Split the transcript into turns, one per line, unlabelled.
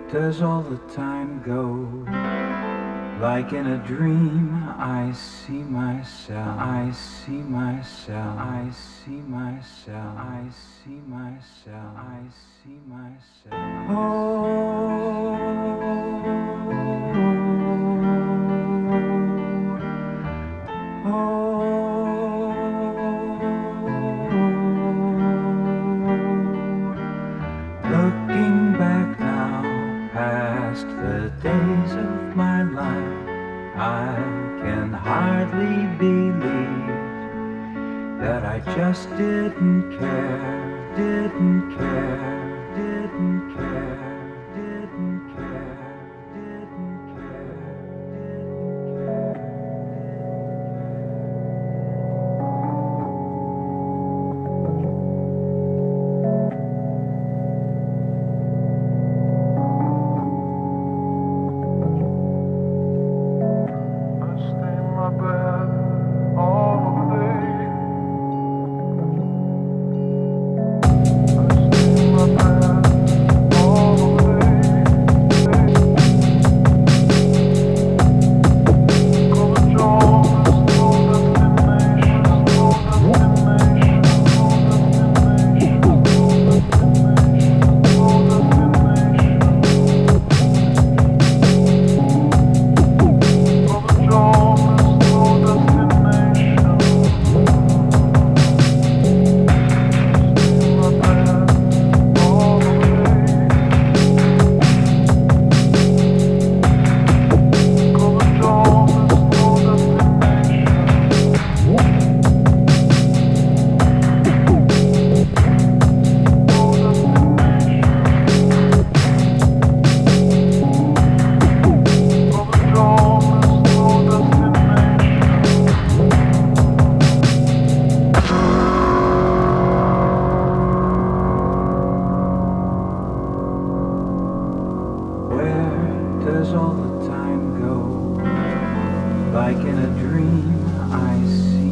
does all the time go? Like in a dream, I see myself, I see myself, I see myself, I see myself, I see myself. Looking back now, past the days of my life, I can hardly believe that I just didn't care, didn't care, didn't care, didn't care, didn't care, didn't care. Does all the time go? Like in a dream, I see